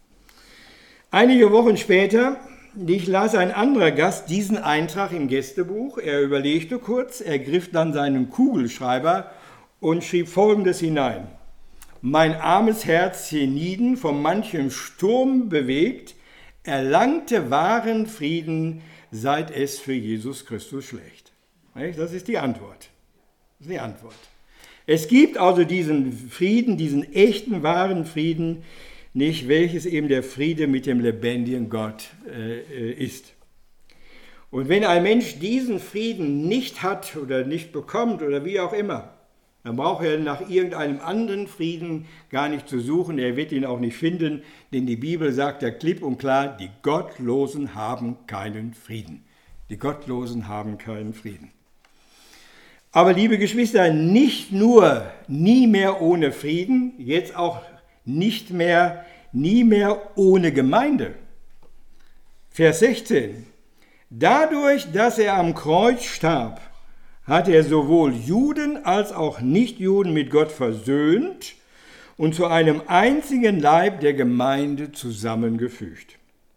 Einige Wochen später, ich las ein anderer Gast diesen Eintrag im Gästebuch. Er überlegte kurz, er griff dann seinen Kugelschreiber und schrieb Folgendes hinein. Mein armes Herz hienieden, von manchem Sturm bewegt, erlangte wahren Frieden, seit es für Jesus Christus schlägt. Das ist die Antwort. Das ist die Antwort. Es gibt also diesen Frieden, diesen echten, wahren Frieden, nicht, welches eben der Friede mit dem lebendigen Gott äh, ist. Und wenn ein Mensch diesen Frieden nicht hat oder nicht bekommt oder wie auch immer, dann braucht er nach irgendeinem anderen Frieden gar nicht zu suchen, er wird ihn auch nicht finden, denn die Bibel sagt ja klipp und klar, die Gottlosen haben keinen Frieden. Die Gottlosen haben keinen Frieden. Aber liebe Geschwister, nicht nur nie mehr ohne Frieden, jetzt auch nicht mehr, nie mehr ohne Gemeinde. Vers sechzehn. Dadurch, dass er am Kreuz starb, hat er sowohl Juden als auch Nichtjuden mit Gott versöhnt und zu einem einzigen Leib der Gemeinde zusammengefügt.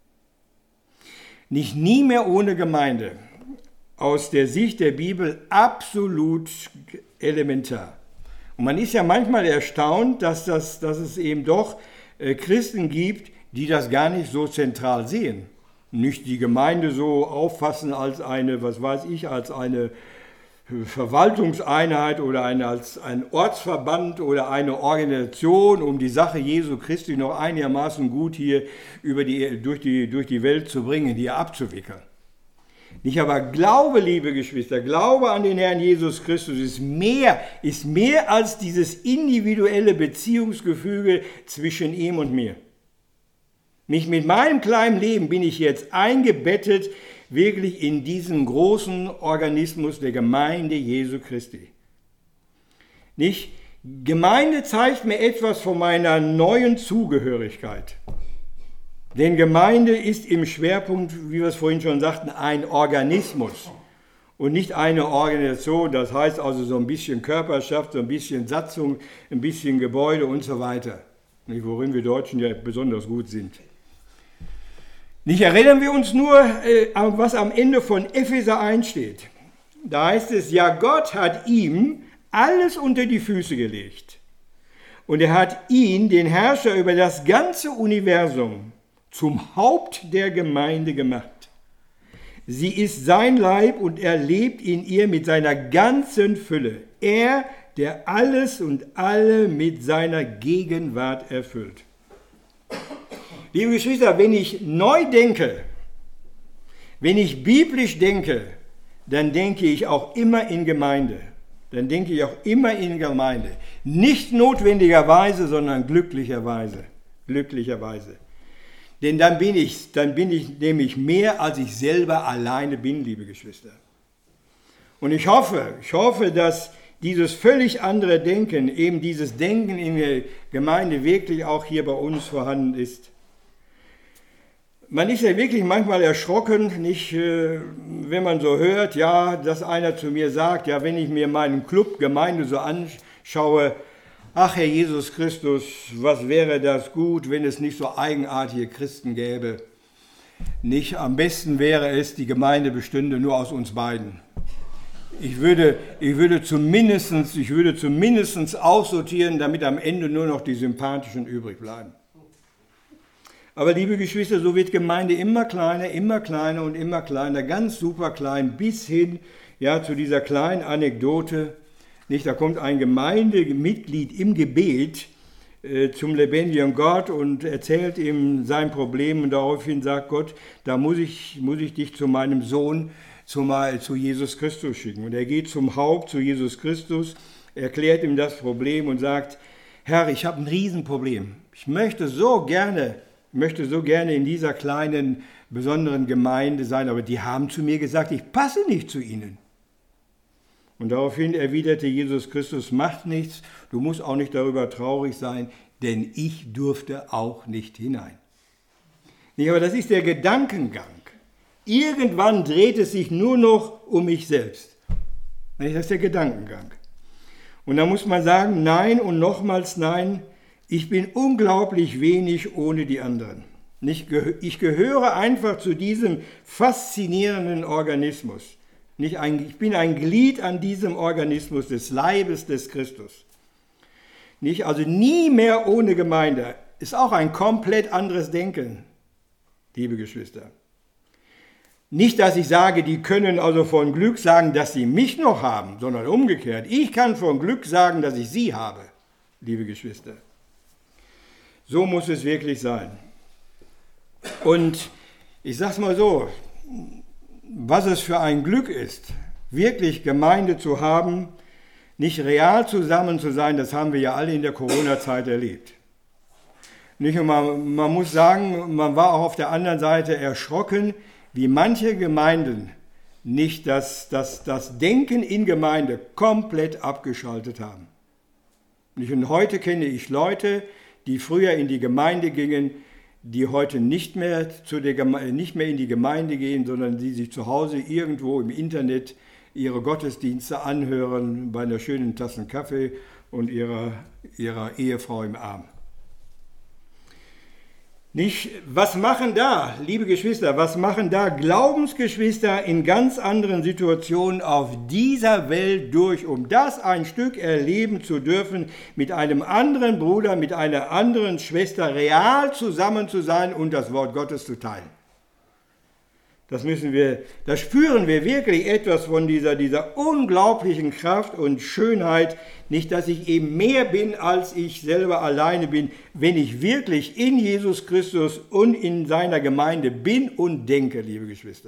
Nicht nie mehr ohne Gemeinde. Aus der Sicht der Bibel absolut elementar. Und man ist ja manchmal erstaunt, dass, das, dass es eben doch äh, Christen gibt, die das gar nicht so zentral sehen. Nicht die Gemeinde so auffassen als eine, was weiß ich, als eine Verwaltungseinheit oder eine, als ein Ortsverband oder eine Organisation, um die Sache Jesu Christi noch einigermaßen gut hier über die, durch, die, durch die Welt zu bringen, hier abzuwickeln. Nicht aber Glaube, liebe Geschwister, Glaube an den Herrn Jesus Christus ist mehr, ist mehr als dieses individuelle Beziehungsgefüge zwischen ihm und mir. Nicht mit meinem kleinen Leben bin ich jetzt eingebettet wirklich in diesen großen Organismus der Gemeinde Jesu Christi. Nicht? Gemeinde zeigt mir etwas von meiner neuen Zugehörigkeit. Denn Gemeinde ist im Schwerpunkt, wie wir es vorhin schon sagten, ein Organismus und nicht eine Organisation. Das heißt also so ein bisschen Körperschaft, so ein bisschen Satzung, ein bisschen Gebäude und so weiter. Worin wir Deutschen ja besonders gut sind. Nicht erinnern wir uns nur, was am Ende von Epheser eins steht. Da heißt es, ja, Gott hat ihm alles unter die Füße gelegt. Und er hat ihn, den Herrscher über das ganze Universum, zum Haupt der Gemeinde gemacht. Sie ist sein Leib und er lebt in ihr mit seiner ganzen Fülle. Er, der alles und alle mit seiner Gegenwart erfüllt. Liebe Geschwister, wenn ich neu denke, wenn ich biblisch denke, dann denke ich auch immer in Gemeinde. Dann denke ich auch immer in Gemeinde. Nicht notwendigerweise, sondern glücklicherweise. Glücklicherweise. Denn dann bin ich, dann bin ich nämlich mehr, als ich selber alleine bin, liebe Geschwister. Und ich hoffe, ich hoffe, dass dieses völlig andere Denken, eben dieses Denken in der Gemeinde wirklich auch hier bei uns vorhanden ist. Man ist ja wirklich manchmal erschrocken, nicht, wenn man so hört, ja, dass einer zu mir sagt, ja, wenn ich mir meinen Club Gemeinde so anschaue, ach Herr Jesus Christus, was wäre das gut, wenn es nicht so eigenartige Christen gäbe. Nicht, am besten wäre es, die Gemeinde bestünde nur aus uns beiden. Ich würde, ich würde zumindest, ich würde zumindest aussortieren, damit am Ende nur noch die Sympathischen übrig bleiben. Aber liebe Geschwister, so wird Gemeinde immer kleiner, immer kleiner und immer kleiner, ganz super klein, bis hin ja, zu dieser kleinen Anekdote. Nicht, da kommt ein Gemeindemitglied im Gebet äh, zum lebendigen Gott und erzählt ihm sein Problem und daraufhin sagt Gott, da muss ich, muss ich dich zu meinem Sohn, zu, zu Jesus Christus schicken. Und er geht zum Haupt, zu Jesus Christus, erklärt ihm das Problem und sagt, Herr, ich habe ein Riesenproblem. Ich möchte so gerne, möchte so gerne in dieser kleinen, besonderen Gemeinde sein, aber die haben zu mir gesagt, ich passe nicht zu ihnen. Und daraufhin erwiderte Jesus Christus, macht nichts, du musst auch nicht darüber traurig sein, denn ich durfte auch nicht hinein. Nicht, aber das ist der Gedankengang. Irgendwann dreht es sich nur noch um mich selbst. Das ist der Gedankengang. Und da muss man sagen, nein und nochmals nein, ich bin unglaublich wenig ohne die anderen. Ich gehöre einfach zu diesem faszinierenden Organismus. Nicht ein, ich bin ein Glied an diesem Organismus des Leibes des Christus. Nicht, also nie mehr ohne Gemeinde. Ist auch ein komplett anderes Denken, liebe Geschwister. Nicht, dass ich sage, die können also von Glück sagen, dass sie mich noch haben, sondern umgekehrt. Ich kann von Glück sagen, dass ich sie habe, liebe Geschwister. So muss es wirklich sein. Und ich sage es mal so, was es für ein Glück ist, wirklich Gemeinde zu haben, nicht real zusammen zu sein, das haben wir ja alle in der Corona-Zeit erlebt. Nicht, und man, man muss sagen, man war auch auf der anderen Seite erschrocken, wie manche Gemeinden nicht das, das, das Denken in Gemeinde komplett abgeschaltet haben. Und heute kenne ich Leute, die früher in die Gemeinde gingen, die heute nicht mehr, zu der Geme- nicht mehr in die Gemeinde gehen, sondern die sich zu Hause irgendwo im Internet ihre Gottesdienste anhören, bei einer schönen Tasse Kaffee und ihrer, ihrer Ehefrau im Arm. Nicht, was machen da, liebe Geschwister, was machen da Glaubensgeschwister in ganz anderen Situationen auf dieser Welt durch, um das ein Stück erleben zu dürfen, mit einem anderen Bruder, mit einer anderen Schwester real zusammen zu sein und das Wort Gottes zu teilen. Das müssen wir, da spüren wir wirklich etwas von dieser, dieser unglaublichen Kraft und Schönheit. Nicht, dass ich eben mehr bin, als ich selber alleine bin, wenn ich wirklich in Jesus Christus und in seiner Gemeinde bin und denke, liebe Geschwister.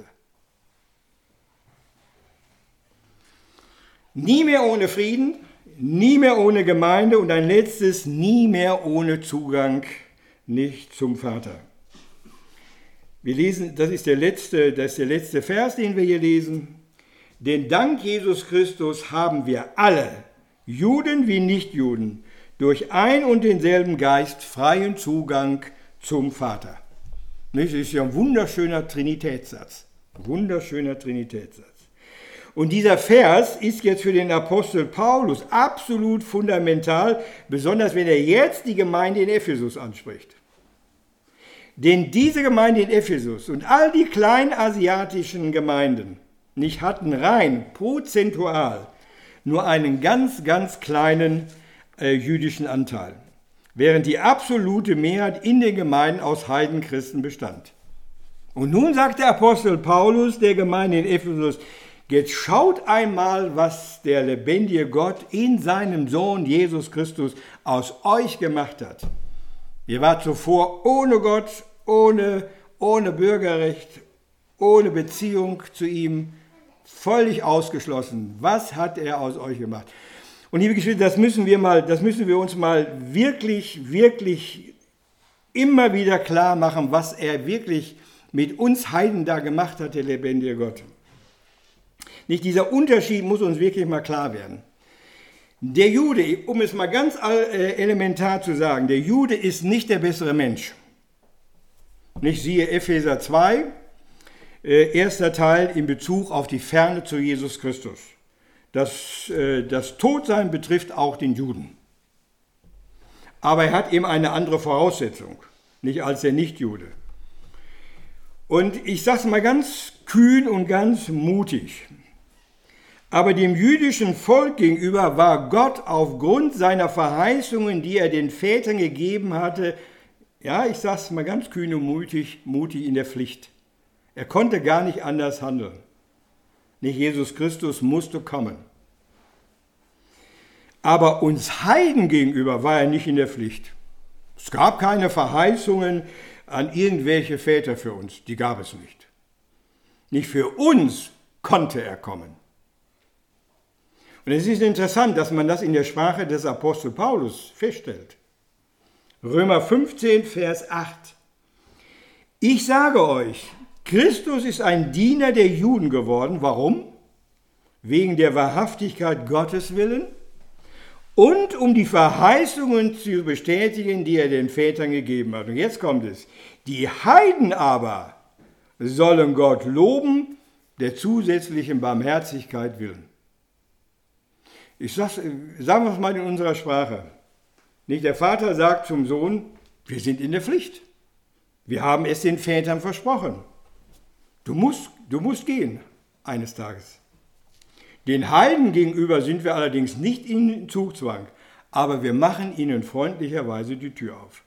Nie mehr ohne Frieden, nie mehr ohne Gemeinde und ein letztes, nie mehr ohne Zugang nicht zum Vater. Wir lesen, das ist der letzte, das ist der letzte Vers, den wir hier lesen. Denn dank Jesus Christus haben wir alle, Juden wie Nichtjuden, durch ein und denselben Geist freien Zugang zum Vater. Das ist ja ein wunderschöner Trinitätssatz. Wunderschöner Trinitätssatz. Und dieser Vers ist jetzt für den Apostel Paulus absolut fundamental, besonders wenn er jetzt die Gemeinde in Ephesus anspricht. Denn diese Gemeinde in Ephesus und all die kleinasiatischen Gemeinden nicht hatten rein prozentual nur einen ganz, ganz kleinen äh, jüdischen Anteil, während die absolute Mehrheit in den Gemeinden aus Heidenchristen bestand. Und nun sagt der Apostel Paulus der Gemeinde in Ephesus, jetzt schaut einmal, was der lebendige Gott in seinem Sohn Jesus Christus aus euch gemacht hat. Ihr wart zuvor ohne Gott, ohne, ohne Bürgerrecht, ohne Beziehung zu ihm, völlig ausgeschlossen. Was hat er aus euch gemacht? Und liebe Geschwister, das müssen wir mal, das müssen wir uns mal wirklich, wirklich immer wieder klar machen, was er wirklich mit uns Heiden da gemacht hat, der lebendige Gott. Nicht dieser Unterschied muss uns wirklich mal klar werden. Der Jude, um es mal ganz elementar zu sagen, der Jude ist nicht der bessere Mensch. Nicht, siehe Epheser zwei, äh, erster Teil in Bezug auf die Ferne zu Jesus Christus. Das, äh, das Todsein betrifft auch den Juden. aber er hat eben eine andere Voraussetzung, nicht als der Nichtjude. Und ich sage es mal ganz kühn und ganz mutig. Aber dem jüdischen Volk gegenüber war Gott aufgrund seiner Verheißungen, die er den Vätern gegeben hatte, ja, ich sage es mal ganz kühn und mutig, mutig in der Pflicht. Er konnte gar nicht anders handeln. Nicht Jesus Christus musste kommen. Aber uns Heiden gegenüber war er nicht in der Pflicht. Es gab keine Verheißungen an irgendwelche Väter für uns. Die gab es nicht. Nicht für uns konnte er kommen. Und es ist interessant, dass man das in der Sprache des Apostel Paulus feststellt. Römer fünfzehn, Vers acht. Ich sage euch, Christus ist ein Diener der Juden geworden. Warum? Wegen der Wahrhaftigkeit Gottes willen und um die Verheißungen zu bestätigen, die er den Vätern gegeben hat. Und jetzt kommt es. Die Heiden aber sollen Gott loben, der zusätzlichen Barmherzigkeit willen. Ich sag's, sagen wir es mal in unserer Sprache. Nicht der Vater sagt zum Sohn, wir sind in der Pflicht. Wir haben es den Vätern versprochen. Du musst, du musst gehen eines Tages. Den Heiden gegenüber sind wir allerdings nicht in Zugzwang, aber wir machen ihnen freundlicherweise die Tür auf.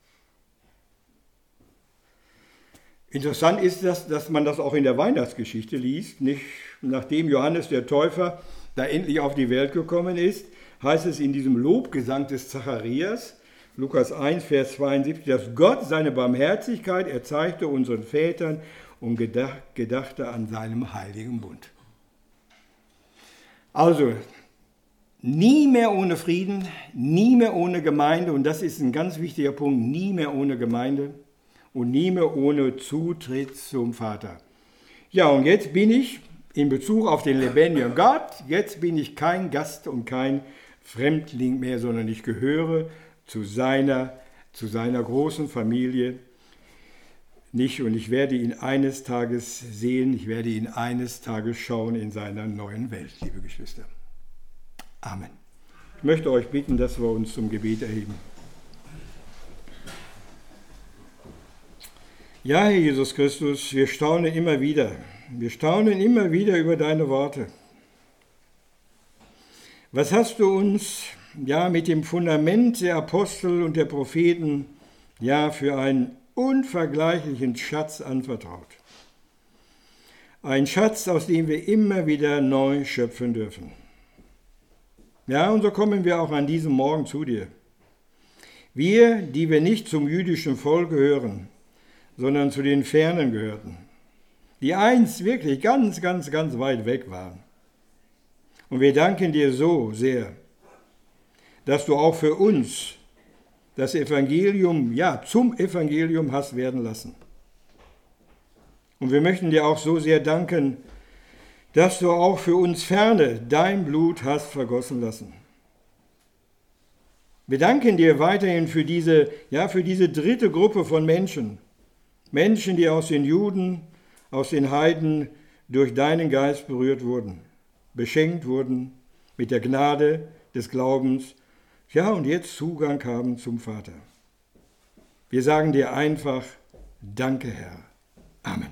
Interessant ist das, dass man das auch in der Weihnachtsgeschichte liest. Nicht, nachdem Johannes der Täufer da endlich auf die Welt gekommen ist, heißt es in diesem Lobgesang des Zacharias, Lukas eins, Vers zweiundsiebzig, dass Gott seine Barmherzigkeit erzeigte unseren Vätern und gedachte an seinem heiligen Bund. Also, nie mehr ohne Frieden, nie mehr ohne Gemeinde, und das ist ein ganz wichtiger Punkt, nie mehr ohne Gemeinde und nie mehr ohne Zutritt zum Vater. Ja, und jetzt bin ich in Bezug auf den lebendigen Gott, jetzt bin ich kein Gast und kein Fremdling mehr, sondern ich gehöre zu seiner, zu seiner großen Familie. Nicht, und ich werde ihn eines Tages sehen, ich werde ihn eines Tages schauen in seiner neuen Welt, liebe Geschwister. Amen. Ich möchte euch bitten, dass wir uns zum Gebet erheben. Ja, Herr Jesus Christus, wir staunen immer wieder. Wir staunen immer wieder über deine Worte. Was hast du uns ja mit dem Fundament der Apostel und der Propheten ja für einen unvergleichlichen Schatz anvertraut? Ein Schatz, aus dem wir immer wieder neu schöpfen dürfen. Ja, und so kommen wir auch an diesem Morgen zu dir. Wir, die wir nicht zum jüdischen Volk gehören, sondern zu den Fernen gehörten, die einst wirklich ganz, ganz, ganz weit weg waren. Und wir danken dir so sehr, dass du auch für uns das Evangelium, ja, zum Evangelium hast werden lassen. Und wir möchten dir auch so sehr danken, dass du auch für uns Ferne dein Blut hast vergossen lassen. Wir danken dir weiterhin für diese, ja, für diese dritte Gruppe von Menschen, Menschen, die aus den Juden, aus den Heiden durch deinen Geist berührt wurden, beschenkt wurden mit der Gnade des Glaubens, ja, und jetzt Zugang haben zum Vater. Wir sagen dir einfach, danke, Herr. Amen.